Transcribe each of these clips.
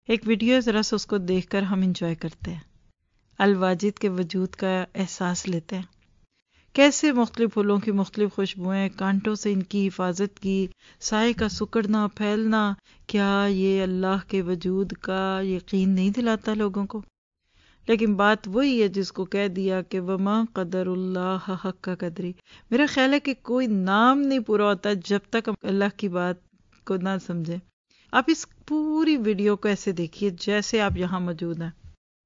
ایک ویڈیو ہے، ذرا سا اس کو دیکھ کر ہم انجوائے کرتے ہیں، الواجد کے وجود کا احساس لیتے ہیں، کیسے مختلف پھولوں کی مختلف خوشبوئیں، کانٹوں سے ان کی حفاظت کی، سائے کا سکڑنا پھیلنا، کیا یہ اللہ کے وجود کا یقین نہیں دلاتا لوگوں کو؟ لیکن بات وہی ہے جس کو کہہ دیا کہ وما قدر اللہ حق کا قدری. میرا خیال ہے کہ کوئی نام نہیں پورا ہوتا جب تک ہم اللہ کی بات کو نہ سمجھیں. آپ اس پوری ویڈیو کو ایسے دیکھیے جیسے آپ یہاں موجود ہیں.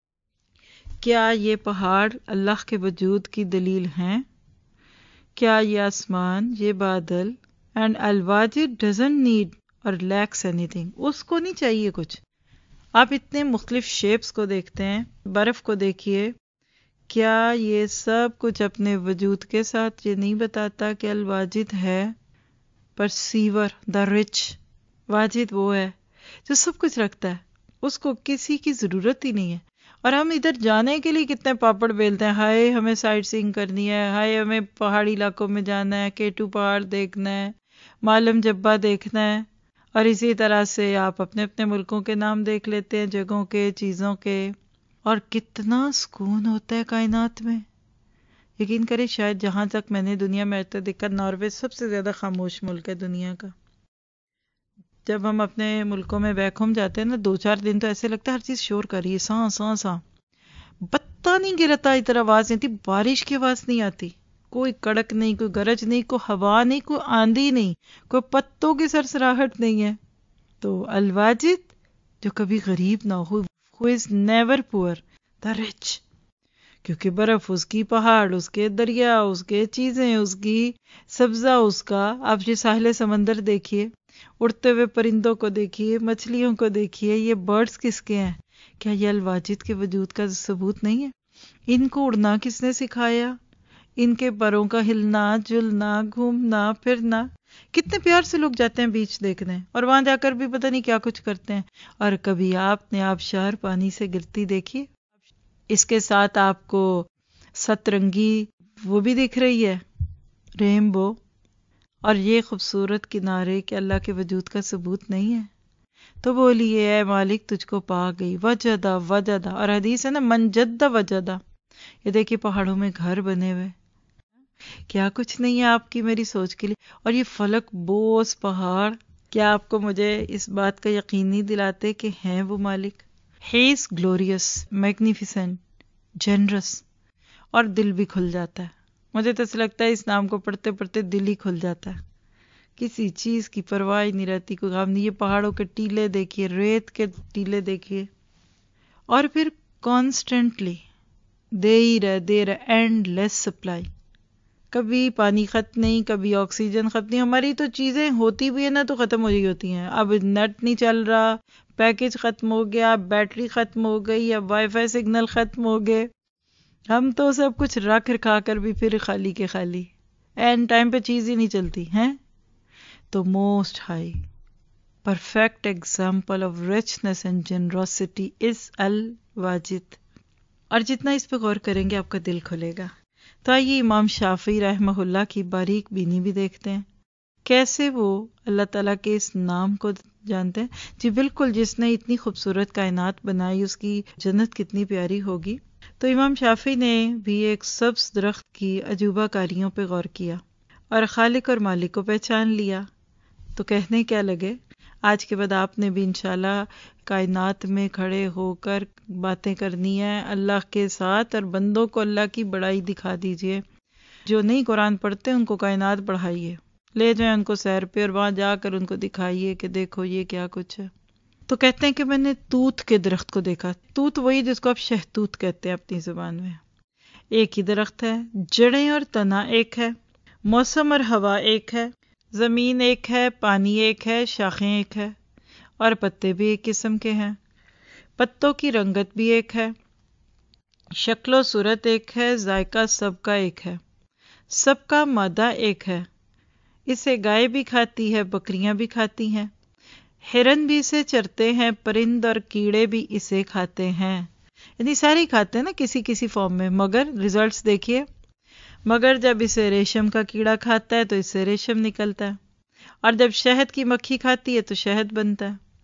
کیا یہ پہاڑ اللہ کے وجود کی دلیل ہیں؟ کیا یہ آسمان، یہ بادل، اینڈ الواجد doesn't need or lacks anything, اس کو نہیں چاہیے کچھ. آپ اتنے مختلف شیپس کو دیکھتے ہیں، برف کو دیکھیے، کیا یہ سب کچھ اپنے وجود کے ساتھ یہ نہیں بتاتا کہ الواجد ہے پرسیور، دا رچ. واجد وہ ہے جو سب کچھ رکھتا ہے، اس کو کسی کی ضرورت ہی نہیں ہے. اور ہم ادھر جانے کے لیے کتنے پاپڑ بیلتے ہیں، ہائے ہمیں سائٹ سینگ کرنی ہے، ہائے ہمیں پہاڑی علاقوں میں جانا ہے، K2 پہاڑ دیکھنا ہے، معلم جبہ دیکھنا ہے. اور اسی طرح سے آپ اپنے اپنے ملکوں کے نام دیکھ لیتے ہیں، جگہوں کے، چیزوں کے. اور کتنا سکون ہوتا ہے کائنات میں. یقین کریں شاید جہاں تک میں نے دنیا میں تو دیکھا، ناروے سب سے زیادہ خاموش ملک ہے دنیا کا. جب ہم اپنے ملکوں میں بیک ہوم جاتے ہیں نا، 2-4 دن تو ایسے لگتا ہے ہر چیز شور کر رہی ہے، ساں ساں ساں، پتہ نہیں گرتا، ادھر آواز نہیں آتی، بارش کی آواز نہیں آتی، کوئی کڑک نہیں، کوئی گرج نہیں، کوئی ہوا نہیں، کوئی آندھی نہیں، کوئی پتوں کی سرسراہٹ نہیں ہے. تو الواجد جو کبھی غریب نہ ہو، who is never poor, the rich. کیونکہ برف اس کی، پہاڑ اس کے، دریا اس کے، چیزیں اس کی، سبزہ اس کا. آپ یہ ساحل سمندر دیکھیے، اڑتے ہوئے پرندوں کو دیکھیے، مچھلیوں کو دیکھیے. یہ برڈز کس کے ہیں؟ کیا یہ الواجد کے وجود کا ثبوت نہیں ہے؟ ان کو اڑنا کس نے سکھایا؟ ان کے پروں کا ہلنا، جلنا، گھومنا پھرنا. کتنے پیار سے لوگ جاتے ہیں بیچ دیکھنے، اور وہاں جا کر بھی پتہ نہیں کیا کچھ کرتے ہیں. اور کبھی آپ نے آبشار پانی سے گرتی دیکھی؟ اس کے ساتھ آپ کو سترنگی وہ بھی دکھ رہی ہے، رینبو. اور یہ خوبصورت کنارے کہ اللہ کے وجود کا ثبوت نہیں ہے. تو بولیے اے مالک تجھ کو پا گئی، وجدہ وجدہ. اور حدیث ہے نا، من جد وجدہ. یہ دیکھیے پہاڑوں میں گھر بنے ہوئے، کیا کچھ نہیں ہے آپ کی میری سوچ کے لیے. اور یہ فلک بوس پہاڑ، کیا آپ کو مجھے اس بات کا یقین نہیں دلاتے کہ ہیں وہ مالک؟ He is glorious, magnificent, generous. اور دل بھی کھل جاتا ہے. مجھے تو ایسا لگتا ہے اس نام کو پڑھتے پڑھتے دل ہی کھل جاتا ہے. کسی چیز کی پرواہ نہیں رہتی، کوئی غم نہیں. یہ پہاڑوں کے ٹیلے دیکھیے، ریت کے ٹیلے دیکھیے، اور پھر کانسٹنٹلی دے رہے اینڈ لیس سپلائی. کبھی پانی ختم نہیں، کبھی آکسیجن ختم نہیں. ہماری تو چیزیں ہوتی بھی ہیں نا تو ختم ہو رہی ہوتی ہیں. اب نیٹ نہیں چل رہا، پیکج ختم ہو گیا، بیٹری ختم ہو گئی، اب وائی فائی سگنل ختم ہو گئے. ہم تو سب کچھ رکھ رکھا کر بھی پھر خالی کے خالی، اینڈ ٹائم پہ چیز ہی نہیں چلتی ہیں. تو most high perfect example of richness and generosity is الواجد. اور جتنا اس پہ غور کریں گے آپ کا دل کھلے گا. تو آئیے امام شافعی رحمہ اللہ کی باریک بینی بھی دیکھتے ہیں، کیسے وہ اللہ تعالیٰ کے اس نام کو جانتے ہیں. جی بالکل، جس نے اتنی خوبصورت کائنات بنائی اس کی جنت کتنی پیاری ہوگی. تو امام شافعی نے بھی ایک سبز درخت کی عجوبہ کاریوں پہ غور کیا اور خالق اور مالک کو پہچان لیا. تو کہنے کیا لگے، آج کے بعد آپ نے بھی انشاءاللہ کائنات میں کھڑے ہو کر باتیں کرنی ہے اللہ کے ساتھ، اور بندوں کو اللہ کی بڑائی دکھا دیجئے. جو نہیں قرآن پڑھتے ان کو کائنات پڑھائیے، لے جائیں ان کو سیر پہ، اور وہاں جا کر ان کو دکھائیے کہ دیکھو یہ کیا کچھ ہے. تو کہتے ہیں کہ میں نے توت کے درخت کو دیکھا. توت وہی جس کو آپ شہتوت کہتے ہیں اپنی زبان میں. ایک ہی درخت ہے، جڑیں اور تنا ایک ہے، موسم اور ہوا ایک ہے، زمین ایک ہے، پانی ایک ہے، شاخیں ایک ہے، اور پتے بھی ایک قسم کے ہیں. پتوں کی رنگت بھی ایک ہے، شکل و صورت ایک ہے، ذائقہ سب کا ایک ہے، سب کا مادہ ایک ہے. اسے گائے بھی کھاتی ہے، بکریاں بھی کھاتی ہیں، ہرن بھی اسے چرتے ہیں، پرند اور کیڑے بھی اسے کھاتے ہیں. یعنی سارے کھاتے ہیں نا کسی کسی فارم میں. مگر ریزلٹس دیکھیے، مگر جب اسے ریشم کا کیڑا کھاتا ہے تو اس سے ریشم نکلتا ہے، اور جب شہد کی مکھی کھاتی ہے تو شہد بنتا ہے.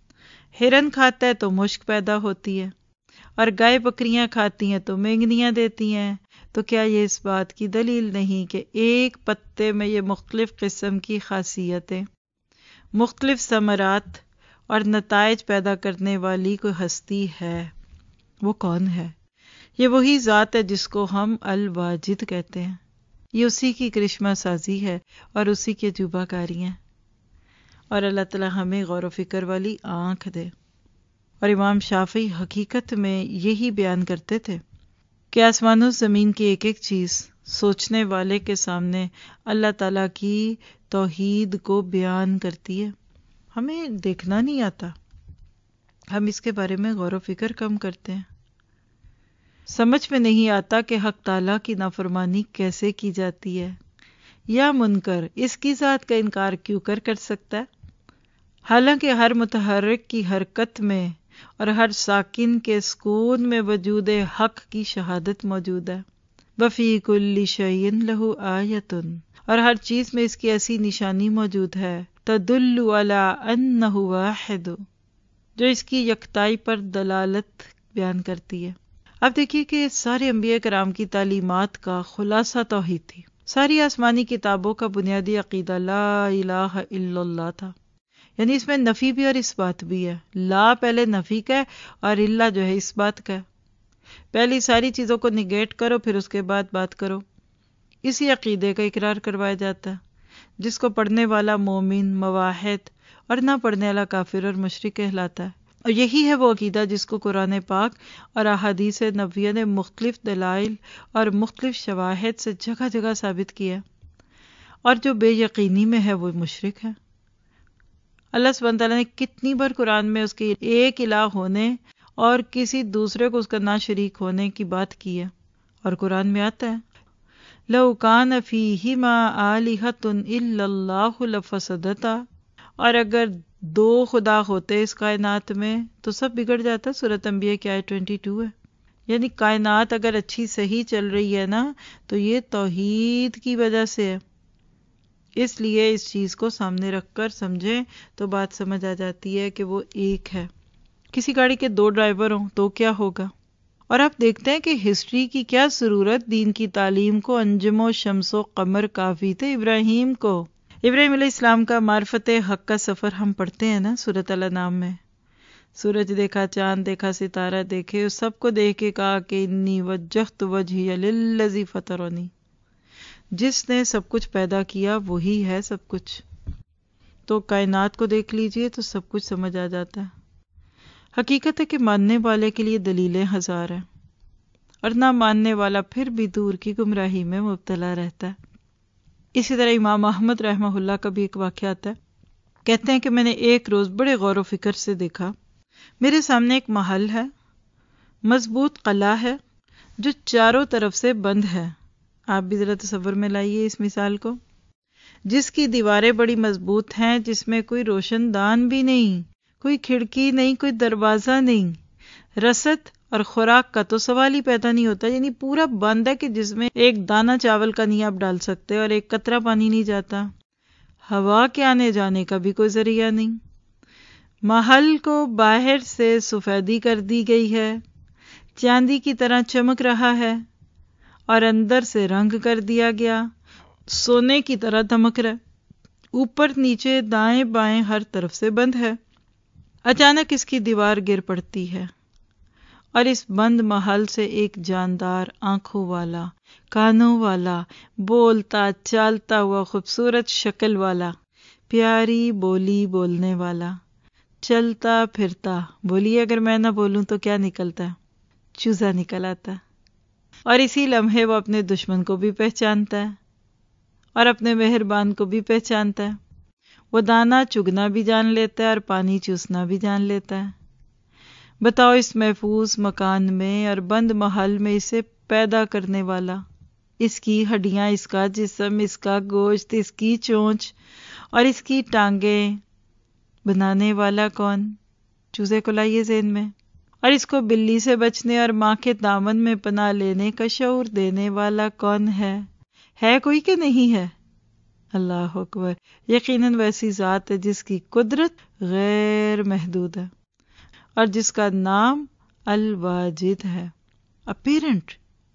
ہرن کھاتا ہے تو مشک پیدا ہوتی ہے، اور گائے بکریاں کھاتی ہیں تو مینگنیاں دیتی ہیں، تو کیا یہ اس بات کی دلیل نہیں کہ ایک پتے میں یہ مختلف قسم کی خاصیتیں، مختلف ثمرات اور نتائج پیدا کرنے والی کوئی ہستی ہے؟ وہ کون ہے؟ یہ وہی ذات ہے جس کو ہم الواجد کہتے ہیں۔ یہ اسی کی کرشمہ سازی ہے اور اسی کی عجوبہ کاری ہیں، اور اللہ تعالی ہمیں غور و فکر والی آنکھ دے۔ اور امام شافعی حقیقت میں یہی بیان کرتے تھے کہ آسمان و زمین کی ایک ایک چیز سوچنے والے کے سامنے اللہ تعالیٰ کی توحید کو بیان کرتی ہے۔ ہمیں دیکھنا نہیں آتا، ہم اس کے بارے میں غور و فکر کم کرتے ہیں۔ سمجھ میں نہیں آتا کہ حق تعالیٰ کی نافرمانی کیسے کی جاتی ہے، یا منکر اس کی ذات کا انکار کیوں کر سکتا ہے، حالانکہ ہر متحرک کی حرکت میں اور ہر ساکن کے سکون میں وجود حق کی شہادت موجود ہے۔ وفی کل شیء لہ آیۃ، اور ہر چیز میں اس کی ایسی نشانی موجود ہے تدل علی انہ واحد، جو اس کی یکتائی پر دلالت بیان کرتی ہے۔ اب دیکھیے کہ سارے انبیاء کرام کی تعلیمات کا خلاصہ توحید تھی۔ ساری آسمانی کتابوں کا بنیادی عقیدہ لا الہ الا اللہ تھا، یعنی اس میں نفی بھی اور اس بات بھی ہے۔ لا پہلے نفی کا ہے اور اللہ جو ہے اس بات کا ہے۔ پہلی ساری چیزوں کو نگیٹ کرو، پھر اس کے بعد بات کرو۔ اسی عقیدے کا اقرار کروایا جاتا ہے، جس کو پڑھنے والا مومن، موحد، اور نہ پڑھنے والا کافر اور مشرک کہلاتا ہے۔ اور یہی ہے وہ عقیدہ جس کو قرآن پاک اور احادیث نبویہ نے مختلف دلائل اور مختلف شواہد سے جگہ جگہ ثابت کیا ہے، اور جو بے یقینی میں ہے وہ مشرک ہے۔ اللہ سبحانہ تعالیٰ نے کتنی بار قرآن میں اس کے ایک الہ ہونے اور کسی دوسرے کو اس کا نہ شریک ہونے کی بات کی ہے، اور قرآن میں آتا ہے لَوْ كَانَ فِيهِمَا آلِهَةٌ إِلَّا اللَّهُ لَفَسَدَتَا، اور اگر دو خدا ہوتے اس کائنات میں تو سب بگڑ جاتا۔ سورۃ انبیاء کی آیت 22 ہے۔ یعنی کائنات اگر اچھی صحیح چل رہی ہے نا تو یہ توحید کی وجہ سے ہے۔ اس لیے اس چیز کو سامنے رکھ کر سمجھیں تو بات سمجھ آ جاتی ہے کہ وہ ایک ہے۔ کسی گاڑی کے دو ڈرائیور ہوں تو کیا ہوگا؟ اور آپ دیکھتے ہیں کہ ہسٹری کی کیا ضرورت دین کی تعلیم کو، انجم و شمس و قمر کافی تھے ابراہیم کو۔ ابراہیم علیہ السلام کا معرفت حق کا سفر ہم پڑھتے ہیں نا سورۃ الانعام میں۔ سورج دیکھا، چاند دیکھا، ستارہ دیکھے، سب کو دیکھ کے کہا کہ انی وجہت وجہی للذی فطرنی، جس نے سب کچھ پیدا کیا وہی ہے سب کچھ۔ تو کائنات کو دیکھ لیجئے تو سب کچھ سمجھ آ جاتا ہے۔ حقیقت ہے کہ ماننے والے کے لیے دلیلیں ہزار ہیں، اور نہ ماننے والا پھر بھی دور کی گمراہی میں مبتلا رہتا ہے۔ اسی طرح امام احمد رحمہ اللہ کا بھی ایک واقعہ آتا ہے۔ کہتے ہیں کہ میں نے ایک روز بڑے غور و فکر سے دیکھا، میرے سامنے ایک محل ہے، مضبوط قلعہ ہے جو چاروں طرف سے بند ہے۔ آپ بھی ذرا تصور میں لائیے اس مثال کو، جس کی دیواریں بڑی مضبوط ہیں، جس میں کوئی روشن دان بھی نہیں، کوئی کھڑکی نہیں، کوئی دروازہ نہیں، رسد اور خوراک کا تو سوال ہی پیدا نہیں ہوتا، یعنی پورا بند ہے کہ جس میں ایک دانہ چاول کا نہیں آپ ڈال سکتے اور ایک قطرہ پانی نہیں جاتا، ہوا کے آنے جانے کا بھی کوئی ذریعہ نہیں۔ محل کو باہر سے سفیدی کر دی گئی ہے، چاندی کی طرح چمک رہا ہے، اور اندر سے رنگ کر دیا گیا، سونے کی طرح دمک رہا، اوپر نیچے دائیں بائیں ہر طرف سے بند ہے۔ اچانک اس کی دیوار گر پڑتی ہے، اور اس بند محل سے ایک جاندار آنکھوں والا، کانوں والا، بولتا چالتا ہوا، خوبصورت شکل والا، پیاری بولی بولنے والا، چلتا پھرتا، بولیے اگر میں نہ بولوں تو کیا نکلتا ہے؟ چوزا نکل آتا ہے۔ اور اسی لمحے وہ اپنے دشمن کو بھی پہچانتا ہے اور اپنے مہربان کو بھی پہچانتا ہے۔ وہ دانہ چگنا بھی جان لیتا ہے اور پانی چوسنا بھی جان لیتا ہے۔ بتاؤ اس محفوظ مکان میں اور بند محل میں اسے پیدا کرنے والا، اس کی ہڈیاں، اس کا جسم، اس کا گوشت، اس کی چونچ اور اس کی ٹانگیں بنانے والا کون؟ چوزے کو لائیے ذہن میں۔ اور اس کو بلی سے بچنے اور ماں کے دامن میں پناہ لینے کا شعور دینے والا کون ہے؟ ہے کوئی کہ نہیں ہے؟ اللہ اکبر! یقیناً ویسی ذات ہے جس کی قدرت غیر محدود ہے۔ اور جس کا نام الواجد ہے، اپیرنٹ،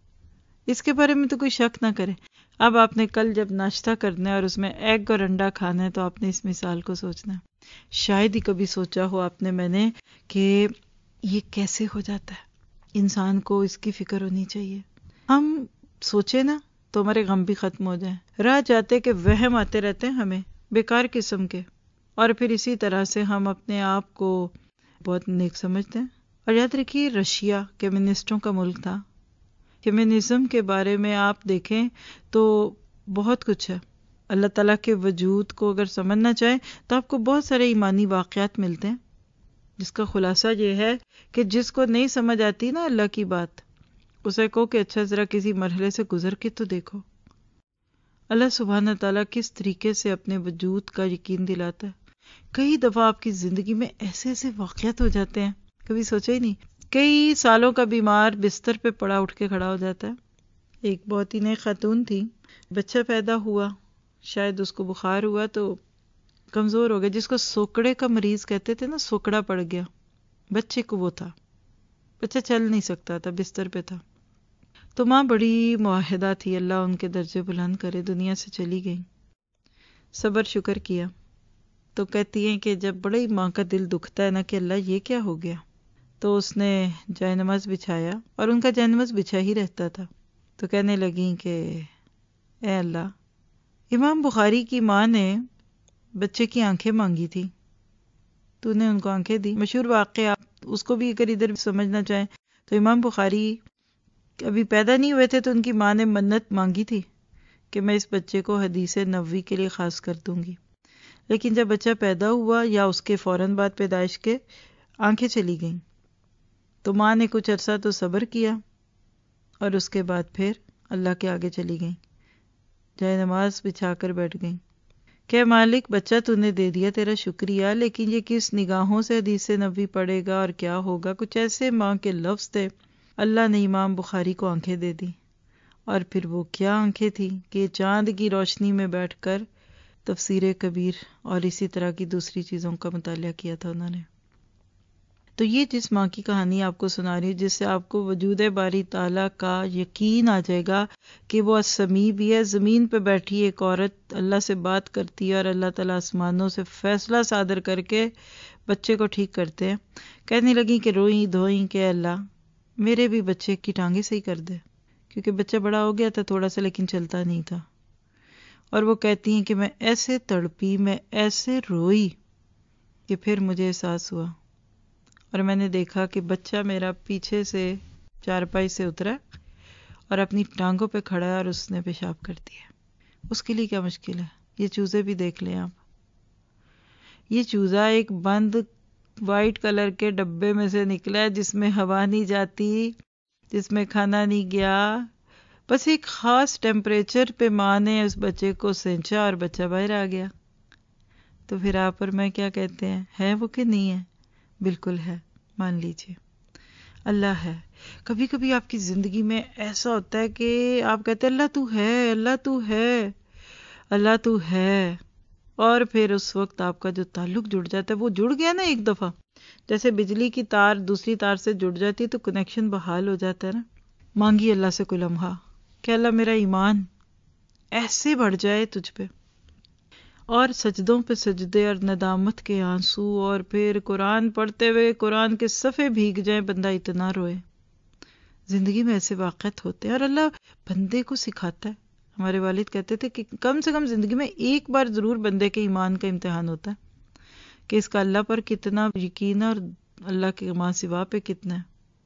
اس کے بارے میں تو کوئی شک نہ کرے۔ اب آپ نے کل جب ناشتہ کرنا ہے اور اس میں ایگ اور انڈا کھانا ہے تو آپ نے اس مثال کو سوچنا ہے۔ شاید ہی کبھی سوچا ہو آپ نے، میں نے، کہ یہ کیسے ہو جاتا ہے، انسان کو اس کی فکر ہونی چاہیے۔ ہم سوچے نا تو ہمارے غم بھی ختم ہو جائیں۔ راہ جاتے کہ وہم آتے رہتے ہیں ہمیں بیکار قسم کے، اور پھر اسی طرح سے ہم اپنے آپ کو بہت نیک سمجھتے ہیں۔ اور یاد رکھیے رشیا کمیونسٹوں کا ملک تھا۔ کمیونزم کے بارے میں آپ دیکھیں تو بہت کچھ ہے۔ اللہ تعالیٰ کے وجود کو اگر سمجھنا چاہیں تو آپ کو بہت سارے ایمانی واقعات ملتے ہیں، جس کا خلاصہ یہ ہے کہ جس کو نہیں سمجھ آتی نا اللہ کی بات، اسے کہو کہ اچھا ذرا کسی مرحلے سے گزر کے تو دیکھو اللہ سبحانہ تعالیٰ کس طریقے سے اپنے وجود کا یقین دلاتا ہے۔ کئی دفعہ آپ کی زندگی میں ایسے ایسے واقعات ہو جاتے ہیں، کبھی سوچا ہی نہیں۔ کئی سالوں کا بیمار بستر پہ پڑا اٹھ کے کھڑا ہو جاتا ہے۔ ایک بہت ہی نئی خاتون تھی، بچہ پیدا ہوا، شاید اس کو بخار ہوا تو کمزور ہو گیا، جس کو سوکڑے کا مریض کہتے تھے نا، سوکڑا پڑ گیا بچے کو، وہ تھا، بچہ چل نہیں سکتا تھا، بستر پہ تھا۔ تو ماں بڑی معاہدہ تھی، اللہ ان کے درجے بلند کرے، دنیا سے چلی گئی، صبر شکر کیا۔ تو کہتی ہیں کہ جب بڑی ماں کا دل دکھتا ہے نا کہ اللہ یہ کیا ہو گیا، تو اس نے جائے نماز بچھایا، اور ان کا جائے نماز بچھا ہی رہتا تھا۔ تو کہنے لگیں کہ اے اللہ، امام بخاری کی ماں نے بچے کی آنکھیں مانگی تھی، تو نے ان کو آنکھیں دی۔ مشہور واقعہ، آپ اس کو بھی اگر ادھر سمجھنا چاہیں تو امام بخاری ابھی پیدا نہیں ہوئے تھے تو ان کی ماں نے منت مانگی تھی کہ میں اس بچے کو حدیث نبوی کے لیے خاص کر دوں گی، لیکن جب بچہ پیدا ہوا یا اس کے فوراً بعد پیدائش کے آنکھیں چلی گئیں، تو ماں نے کچھ عرصہ تو صبر کیا، اور اس کے بعد پھر اللہ کے آگے چلی گئیں، جائے نماز بچھا کر بیٹھ گئیں کہ مالک بچہ تو نے دے دیا، تیرا شکریہ، لیکن یہ کس نگاہوں سے حدیث نبوی پڑھے گا اور کیا ہوگا۔ کچھ ایسے ماں کے لفظ تھے، اللہ نے امام بخاری کو آنکھیں دے دی، اور پھر وہ کیا آنکھیں تھی کہ چاند کی روشنی میں بیٹھ کر تفسیر کبیر اور اسی طرح کی دوسری چیزوں کا مطالعہ کیا تھا انہوں نے۔ تو یہ جس ماں کی کہانی آپ کو سنا رہی ہے، جس سے آپ کو وجود باری تعالیٰ کا یقین آ جائے گا کہ وہ السمیع بھی ہے، زمین پہ بیٹھی ایک عورت اللہ سے بات کرتی ہے اور اللہ تعالیٰ آسمانوں سے فیصلہ صادر کر کے بچے کو ٹھیک کرتے ہیں۔ کہنے لگیں کہ روئیں دھوئیں کہ اللہ میرے بھی بچے کی ٹانگیں صحیح کر دے، کیونکہ بچہ بڑا ہو گیا تھا تھوڑا سا، لیکن چلتا نہیں تھا۔ اور وہ کہتی ہیں کہ میں ایسے تڑپی، میں ایسے روئی کہ پھر مجھے احساس ہوا، اور میں نے دیکھا کہ بچہ میرا پیچھے سے چارپائی سے اترا اور اپنی ٹانگوں پہ کھڑا ہے اور اس نے پیشاب کر دیا۔ اس کے لیے کیا مشکل ہے؟ یہ چوزے بھی دیکھ لیں آپ، یہ چوزا ایک بند وائٹ کلر کے ڈبے میں سے نکلا ہے، جس میں ہوا نہیں جاتی، جس میں کھانا نہیں گیا، بس ایک خاص ٹیمپریچر پہ ماں نے اس بچے کو سینچا اور بچہ باہر آ گیا۔ تو پھر آپ اور میں کیا کہتے ہیں، ہے وہ کہ نہیں ہے؟ بالکل ہے، مان لیجئے اللہ ہے۔ کبھی کبھی آپ کی زندگی میں ایسا ہوتا ہے کہ آپ کہتے ہیں اللہ تو ہے، اللہ تو ہے، اللہ تو ہے، اور پھر اس وقت آپ کا جو تعلق جڑ جاتا ہے، وہ جڑ گیا نا ایک دفعہ، جیسے بجلی کی تار دوسری تار سے جڑ جاتی ہے تو کنیکشن بحال ہو جاتا ہے نا۔ مانگی اللہ سے کوئی لمحہ کہ اللہ میرا ایمان ایسے بڑھ جائے تجھ پہ، اور سجدوں پہ سجدے اور ندامت کے آنسو، اور پھر قرآن پڑھتے ہوئے قرآن کے صفحے بھیگ جائیں، بندہ اتنا روئے۔ زندگی میں ایسے واقعات ہوتے ہیں اور اللہ بندے کو سکھاتا ہے۔ ہمارے والد کہتے تھے کہ کم سے کم زندگی میں ایک بار ضرور بندے کے ایمان کا امتحان ہوتا ہے کہ اس کا اللہ پر کتنا یقین ہے اور اللہ کے ماں سوا پہ کتنا ہے۔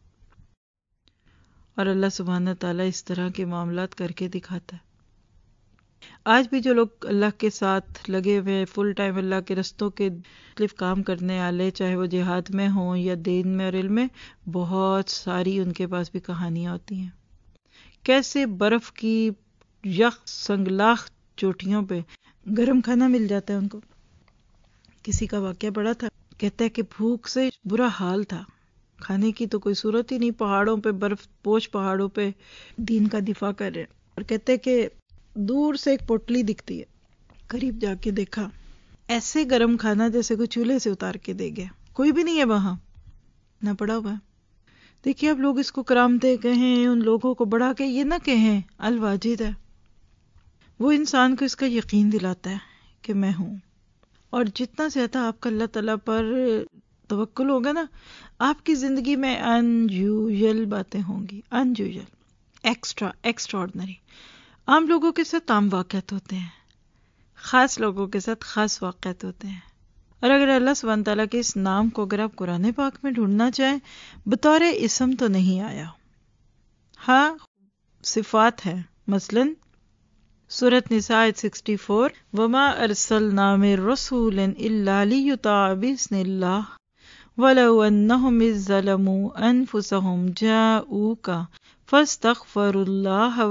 اور اللہ سبحانہ تعالیٰ اس طرح کے معاملات کر کے دکھاتا ہے۔ آج بھی جو لوگ اللہ کے ساتھ لگے ہوئے فل ٹائم اللہ کے رستوں کے مختلف کام کرنے والے، چاہے وہ جہاد میں ہوں یا دین میں اور علم میں، بہت ساری ان کے پاس بھی کہانیاں ہوتی ہیں، کیسے برف کی یخ سنگلاخ چوٹیوں پہ گرم کھانا مل جاتا ہے ان کو۔ کسی کا واقعہ پڑا تھا، کہتا ہے کہ بھوک سے برا حال تھا، کھانے کی تو کوئی صورت ہی نہیں، پہاڑوں پہ برف پوش پہاڑوں پہ دین کا دفاع کر رہے ہیں، اور کہتے ہیں کہ دور سے ایک پوٹلی دکھتی ہے، قریب جا کے دیکھا ایسے گرم کھانا جیسے کوئی چولہے سے اتار کے دے گیا، کوئی بھی نہیں ہے وہاں، نہ پڑا ہوا ہے. دیکھیے اب لوگ اس کو کرامتیں کہیں، ان لوگوں کو بڑھا کے یہ نہ کہیں الواجد ہے. وہ انسان کو اس کا یقین دلاتا ہے کہ میں ہوں. اور جتنا زیادہ آپ کا اللہ تعالیٰ پر توکل ہوگا نا، آپ کی زندگی میں انیوژل باتیں ہوں گی. Unusual, extraordinary. عام لوگوں کے ساتھ عام واقعات ہوتے ہیں، خاص لوگوں کے ساتھ خاص واقعات ہوتے ہیں. اور اگر اللہ سبحانہ تعالیٰ کے اس نام کو اگر آپ قرآن پاک میں ڈھونڈنا چاہیں، بطور اسم تو نہیں آیا. ہاں صفات ہیں. مثلاً سورۃ نساء 64 وما ارسلنا من رسول الا لیطاع باذن اللہ ولو انہم اذ ظلموا انفسہم جاؤوک فاستغفروا اللہ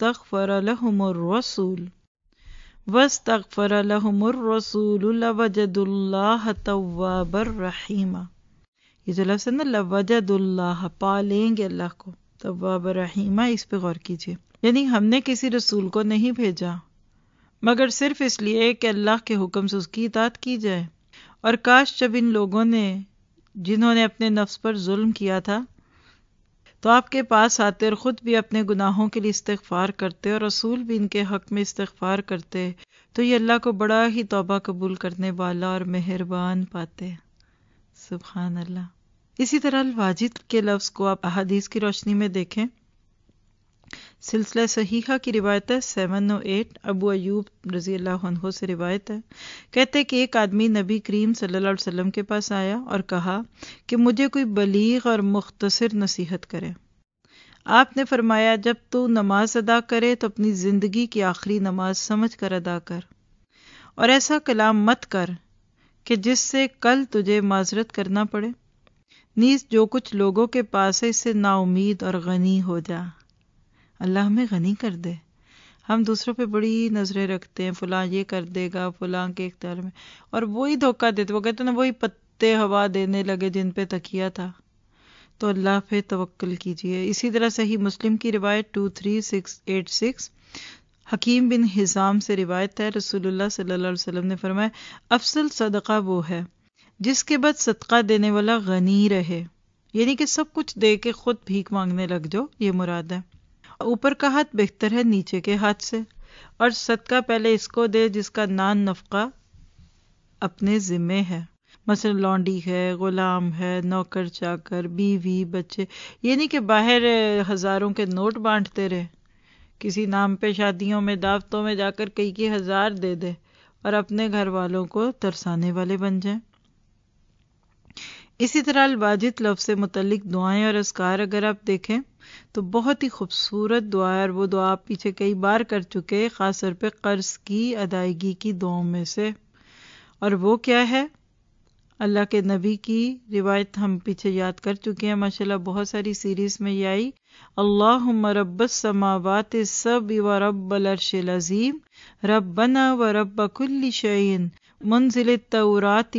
واستغفر لهم الرسول لوجدوا اللہ توابا رحیما. یہ جو لفظ ہے نا لوجدوا اللہ، پا لیں گے اللہ کو، توابا رحیما، اس پہ غور کیجیے. یعنی ہم نے کسی رسول کو نہیں بھیجا مگر صرف اس لیے کہ اللہ کے حکم سے اس کی اطاعت کی جائے. اور کاش جب ان لوگوں نے جنہوں نے اپنے نفس پر ظلم کیا تھا تو آپ کے پاس آتے اور خود بھی اپنے گناہوں کے لیے استغفار کرتے اور رسول بھی ان کے حق میں استغفار کرتے، تو یہ اللہ کو بڑا ہی توبہ قبول کرنے والا اور مہربان پاتے. سبحان اللہ. اسی طرح الواجد کے لفظ کو آپ احادیث کی روشنی میں دیکھیں. سلسلہ صحیحہ کی روایت ہے 708، ابو ایوب رضی اللہ عنہ سے روایت ہے. کہتے کہ ایک آدمی نبی کریم صلی اللہ علیہ وسلم کے پاس آیا اور کہا کہ مجھے کوئی بلیغ اور مختصر نصیحت کرے. آپ نے فرمایا جب تو نماز ادا کرے تو اپنی زندگی کی آخری نماز سمجھ کر ادا کر، اور ایسا کلام مت کر کہ جس سے کل تجھے معذرت کرنا پڑے. نیز جو کچھ لوگوں کے پاس ہے اس سے نا امید اور غنی ہو جا. اللہ ہمیں غنی کر دے. ہم دوسروں پہ بڑی نظریں رکھتے ہیں، فلاں یہ کر دے گا، فلاں کے اختیار میں، اور وہی دھوکہ دیتے. وہ کہتے ہیں نا وہی پتے ہوا دینے لگے جن پہ تکیہ تھا. تو اللہ پہ توکل کیجئے. اسی طرح صحیح مسلم کی روایت 23686 حکیم بن حزام سے روایت ہے، رسول اللہ صلی اللہ علیہ وسلم نے فرمایا افضل صدقہ وہ ہے جس کے بعد صدقہ دینے والا غنی رہے. یعنی کہ سب کچھ دے کے خود بھیک مانگنے لگ جاؤ، یہ مراد ہے. اوپر کا ہاتھ بہتر ہے نیچے کے ہاتھ سے، اور صدقہ پہلے اس کو دے جس کا نان نفقہ اپنے ذمے ہے. مثلا لونڈی ہے، غلام ہے، نوکر چاکر، بیوی، بچے. یہ نہیں کہ باہر ہزاروں کے نوٹ بانٹتے رہے، کسی نام پہ شادیوں میں دعوتوں میں جا کر کئی ہزار دے دے اور اپنے گھر والوں کو ترسانے والے بن جائیں. اسی طرح الواجد لفظ سے متعلق دعائیں اور اذکار اگر آپ دیکھیں تو بہت ہی خوبصورت دعا ہے، اور وہ دعا آپ پیچھے کئی بار کر چکے، خاص طور پہ قرض کی ادائیگی کی دعاؤں میں سے. اور وہ کیا ہے؟ اللہ کے نبی کی روایت ہم پیچھے یاد کر چکے ہیں ماشاءاللہ، بہت ساری سیریز میں یہ آئی. اللہم رب السماوات السبع ورب العرش العظیم ربنا ورب کل شیء منزل التوراۃ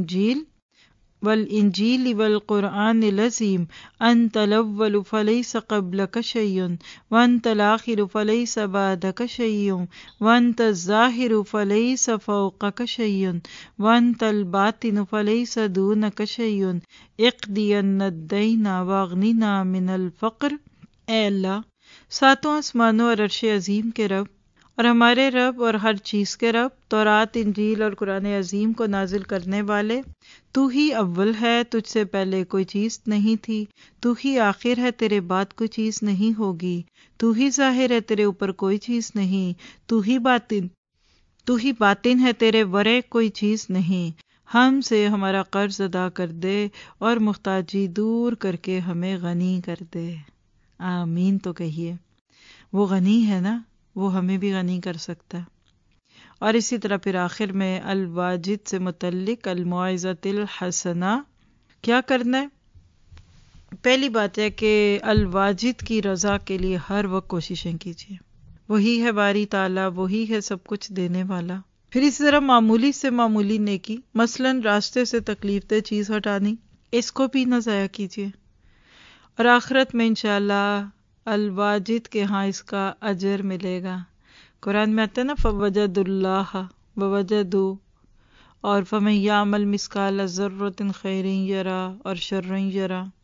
والانجیل والقرآن العظیم انت الاول فلیس قبلک شیء وانت الاخر فلیس بعدک شیء وانت الظاہر فلیس فوقک شیء وانت الباطن فلیس دونک شیء اقضی عنا الدین واغننا من الفقر. اے اللہ، ساتوں آسمانوں اور عرش عظیم کے رب اور ہمارے رب اور ہر چیز کے رب، تورات، انجیل اور قرآن عظیم کو نازل کرنے والے، تو ہی اول ہے، تجھ سے پہلے کوئی چیز نہیں تھی، تو ہی آخر ہے، تیرے بعد کوئی چیز نہیں ہوگی، تو ہی ظاہر ہے، تیرے اوپر کوئی چیز نہیں، تو ہی باطن ہے، تیرے ورے کوئی چیز نہیں. ہم سے ہمارا قرض ادا کر دے اور محتاجی دور کر کے ہمیں غنی کر دے. آمین تو کہیے. وہ غنی ہے نا، وہ ہمیں بھی غنی کر سکتا ہے. اور اسی طرح پھر آخر میں الواجد سے متعلق الموعظۃ الحسنہ کیا کرنا ہے؟ پہلی بات ہے کہ الواجد کی رضا کے لیے ہر وقت کوششیں کیجیے. وہی ہے باری تعالیٰ، وہی ہے سب کچھ دینے والا. پھر اسی طرح معمولی سے معمولی نیکی، مثلا راستے سے تکلیف دہ چیز ہٹانی، اس کو بھی نہ ضائع کیجیے. اور آخرت میں انشاءاللہ الواجد کے ہاں اس کا اجر ملے گا. قرآن میں آتا ہے نا فوجد اللہ ووجدوا، اور فمن یعمل مثقال ذرۃ خیر یرا اور شر یرا.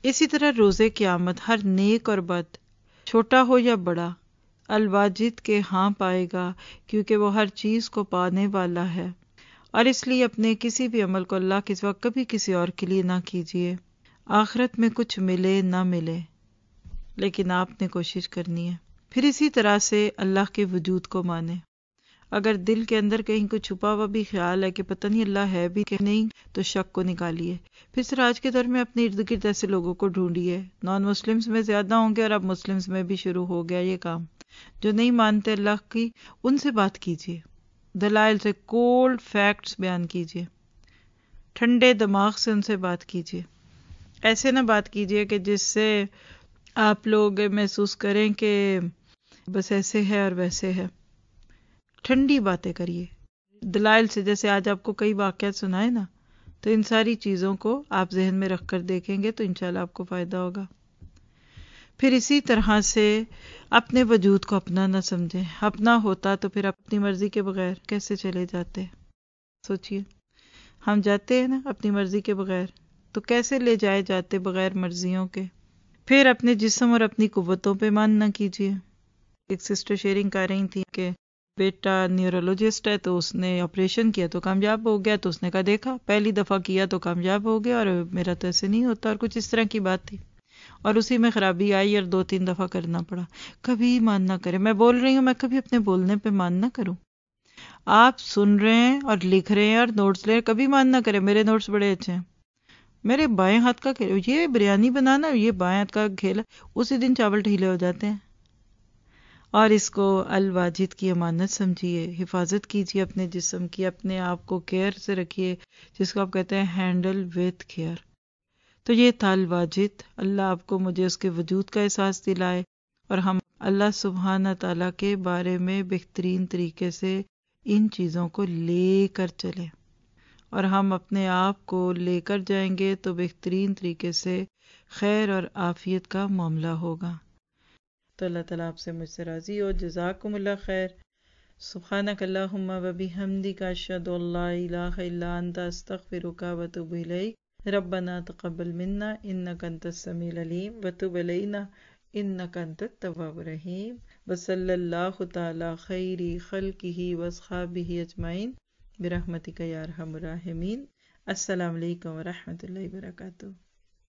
اسی طرح روزے قیامت ہر نیک اور بد، چھوٹا ہو یا بڑا، الواجد کے ہاں پائے گا، کیونکہ وہ ہر چیز کو پانے والا ہے، اور اس لیے اپنے کسی بھی عمل کو اللہ کے سوا کبھی کسی اور کے لیے نہ کیجیے۔ آخرت میں کچھ ملے نہ ملے، لیکن آپ نے کوشش کرنی ہے۔ پھر اسی طرح سے اللہ کے وجود کو مانے۔ اگر دل کے اندر کہیں کوئی چھپا ہوا بھی خیال ہے کہ پتہ نہیں اللہ ہے بھی کہ نہیں، تو شک کو نکالیے۔ پھر سر آج کے دور میں اپنے ارد گرد ایسے لوگوں کو ڈھونڈیے، نان مسلمز میں زیادہ ہوں گے اور اب مسلمز میں بھی شروع ہو گیا یہ کام، جو نہیں مانتے اللہ کی، ان سے بات کیجیے، دلائل سے، کولڈ فیکٹس بیان کیجیے، ٹھنڈے دماغ سے ان سے بات کیجیے۔ ایسے نہ بات کیجیے کہ جس سے آپ لوگ محسوس کریں کہ بس ایسے ہے اور ویسے ہے۔ ٹھنڈی باتیں کریے دلائل سے، جیسے آج آپ کو کئی واقعات سنائے نا، تو ان ساری چیزوں کو آپ ذہن میں رکھ کر دیکھیں گے تو انشاءاللہ آپ کو فائدہ ہوگا۔ پھر اسی طرح سے اپنے وجود کو اپنا نہ سمجھیں، اپنا ہوتا تو پھر اپنی مرضی کے بغیر کیسے چلے جاتے؟ سوچئے، ہم جاتے ہیں نا اپنی مرضی کے بغیر، تو کیسے لے جائے جاتے بغیر مرضیوں کے؟ پھر اپنے جسم اور اپنی قوتوں پہ مان نہ کیجیے۔ ایک سسٹر شیئرنگ کر رہی تھی کہ بیٹا نیورولوجسٹ ہے تو اس نے آپریشن کیا تو کامیاب ہو گیا، تو اس نے کہا دیکھا پہلی دفعہ کیا تو کامیاب ہو گیا اور میرا تو ایسے نہیں ہوتا، اور کچھ اس طرح کی بات تھی، اور اسی میں خرابی آئی اور 2-3 دفعہ کرنا پڑا۔ کبھی مان نہ کرے، میں بول رہی ہوں میں کبھی اپنے بولنے پہ مان نہ کروں۔ آپ سن رہے ہیں اور لکھ رہے ہیں اور نوٹس لے رہے ہیں، کبھی مان نہ کرے میرے نوٹس بڑے اچھے ہیں، میرے بائیں ہاتھ کا کھیل، یہ بریانی بنانا یہ بائیں ہاتھ کا کھیل ہے، اسی دن چاول ڈھیلے ہو جاتے ہیں۔ اور اس کو الواجد کی امانت سمجھیے، حفاظت کیجیے اپنے جسم کی، اپنے آپ کو کیئر سے رکھیے، جس کو آپ کہتے ہیں ہینڈل وتھ کیئر۔ تو یہ تھا الواجد، اللہ آپ کو مجھے اس کے وجود کا احساس دلائے، اور ہم اللہ سبحانہ تعالیٰ کے بارے میں بہترین طریقے سے ان چیزوں کو لے کر چلیں، اور ہم اپنے آپ کو لے کر جائیں گے تو بہترین طریقے سے خیر اور عافیت کا معاملہ ہوگا۔ تو اللہ تعالیٰ آپ سے مجھ سے راضی ہو۔ جزاکم اللہ خیر۔ سبحانک اللہم و بحمدک، اشہد ان لا الہ الا انت، استغفرک و اتوب الیک۔ ربنا تقبل منا انک انت السمیع العلیم وتب علینا انک انت التواب الرحیم، وصلی اللہ تعالی خیر خلقہ واصحابہ اجمعین برحمتک یا ارحم الراحمین۔ السلام علیکم ورحمۃ اللہ وبرکاتہ۔